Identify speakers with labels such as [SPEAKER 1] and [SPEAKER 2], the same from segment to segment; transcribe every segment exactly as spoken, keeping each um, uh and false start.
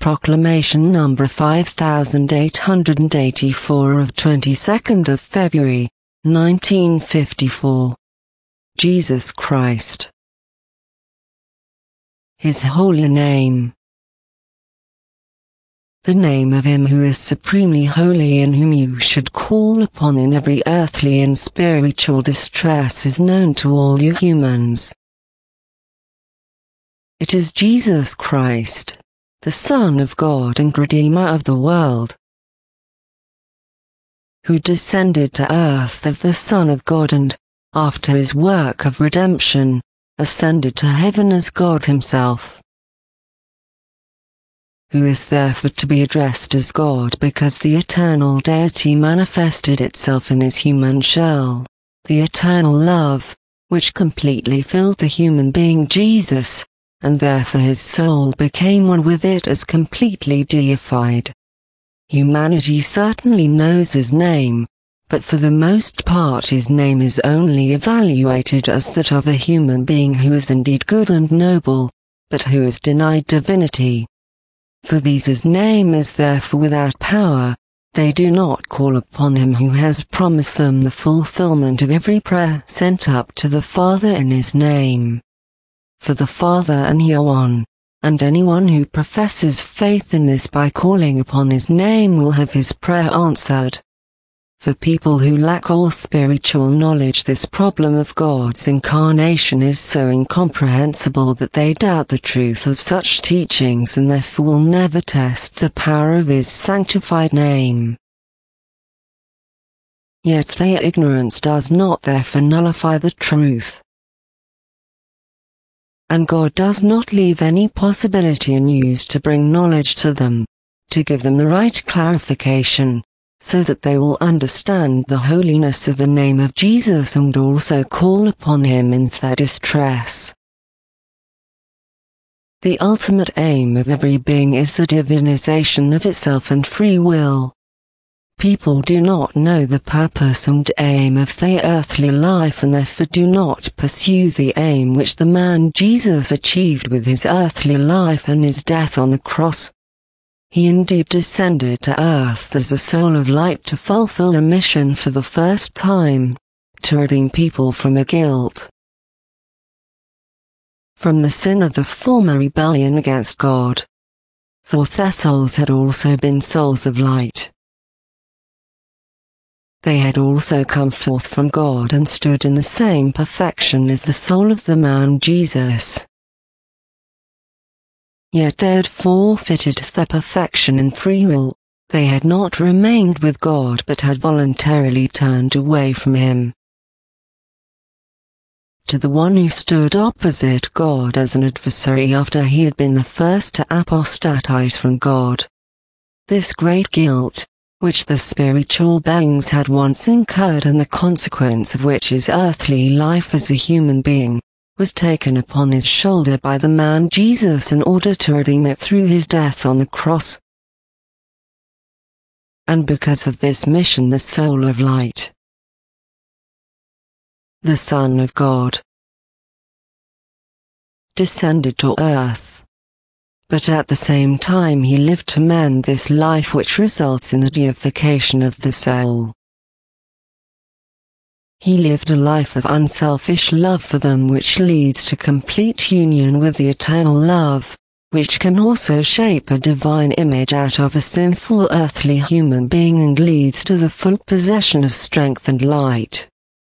[SPEAKER 1] Proclamation number five thousand eight hundred eighty-four of twenty-second of February, nineteen fifty-four. Jesus Christ. His holy name. The name of Him who is supremely holy and whom you should call upon in every earthly and spiritual distress is known to all you humans. It is Jesus Christ, the Son of God and Redeemer of the world, who descended to earth as the Son of God and, after His work of redemption, ascended to heaven as God Himself, who is therefore to be addressed as God because the eternal deity manifested itself in His human shell, the eternal love, which completely filled the human being Jesus, and therefore His soul became one with it as completely deified. Humanity certainly knows His name, but for the most part His name is only evaluated as that of a human being who is indeed good and noble, but who is denied divinity. For these His name is therefore without power, they do not call upon Him who has promised them the fulfillment of every prayer sent up to the Father in His name. For the Father and Yohan, and anyone who professes faith in this by calling upon His name will have his prayer answered. For people who lack all spiritual knowledge, this problem of God's incarnation is so incomprehensible that they doubt the truth of such teachings and therefore will never test the power of His sanctified name. Yet their ignorance does not therefore nullify the truth. And God does not leave any possibility unused to bring knowledge to them, to give them the right clarification, so that they will understand the holiness of the name of Jesus and also call upon Him in their distress. The ultimate aim of every being is the divinization of itself and free will. People do not know the purpose and aim of their earthly life and therefore do not pursue the aim which the man Jesus achieved with His earthly life and His death on the cross. He indeed descended to earth as the soul of light to fulfill a mission for the first time, to redeem people from a guilt, from the sin of the former rebellion against God. For their souls had also been souls of light. They had also come forth from God and stood in the same perfection as the soul of the man Jesus. Yet they had forfeited their perfection in free will, they had not remained with God but had voluntarily turned away from Him. To the one who stood opposite God as an adversary after he had been the first to apostatize from God, this great guilt, which the spiritual beings had once incurred and the consequence of which is earthly life as a human being, was taken upon His shoulder by the man Jesus in order to redeem it through His death on the cross. And because of this mission the soul of light, the Son of God, descended to earth. But at the same time He lived to mend this life which results in the deification of the soul. He lived a life of unselfish love for them which leads to complete union with the eternal love, which can also shape a divine image out of a sinful earthly human being and leads to the full possession of strength and light.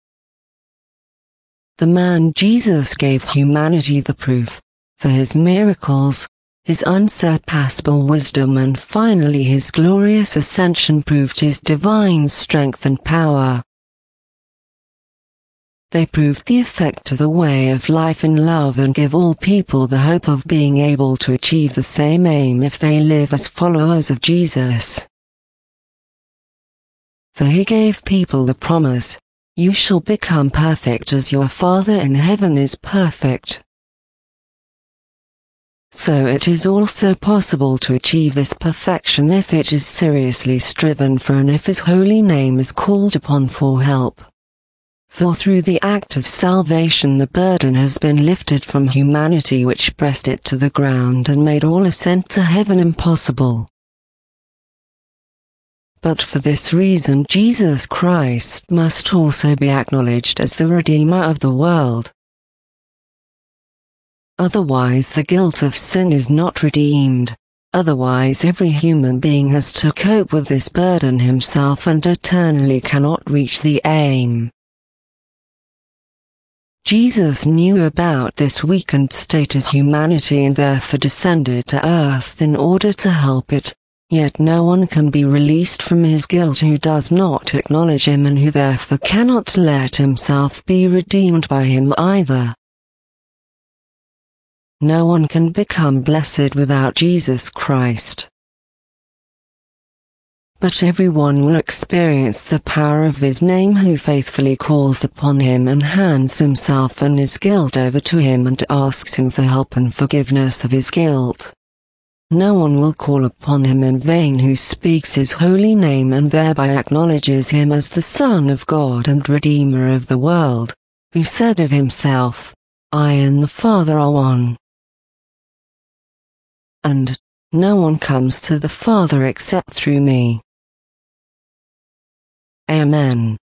[SPEAKER 1] The man Jesus gave humanity the proof, for His miracles, His unsurpassable wisdom and finally His glorious ascension proved His divine strength and power. They proved the effect of the way of life in love and give all people the hope of being able to achieve the same aim if they live as followers of Jesus. For He gave people the promise, "You shall become perfect as your Father in heaven is perfect." So it is also possible to achieve this perfection if it is seriously striven for and if His holy name is called upon for help. For through the act of salvation the burden has been lifted from humanity, which pressed it to the ground and made all ascent to heaven impossible. But for this reason Jesus Christ must also be acknowledged as the Redeemer of the world. Otherwise the guilt of sin is not redeemed. Otherwise every human being has to cope with this burden himself and eternally cannot reach the aim. Jesus knew about this weakened state of humanity and therefore descended to earth in order to help it, yet no one can be released from his guilt who does not acknowledge him and who therefore cannot let himself be redeemed by him either. No one can become blessed without Jesus Christ. But everyone will experience the power of his name who faithfully calls upon him and hands himself and his guilt over to him and asks him for help and forgiveness of his guilt. No one will call upon him in vain who speaks his holy name and thereby acknowledges him as the Son of God and Redeemer of the world, who said of himself, "I and the Father are one." And, "No one comes to the Father except through me." Amen.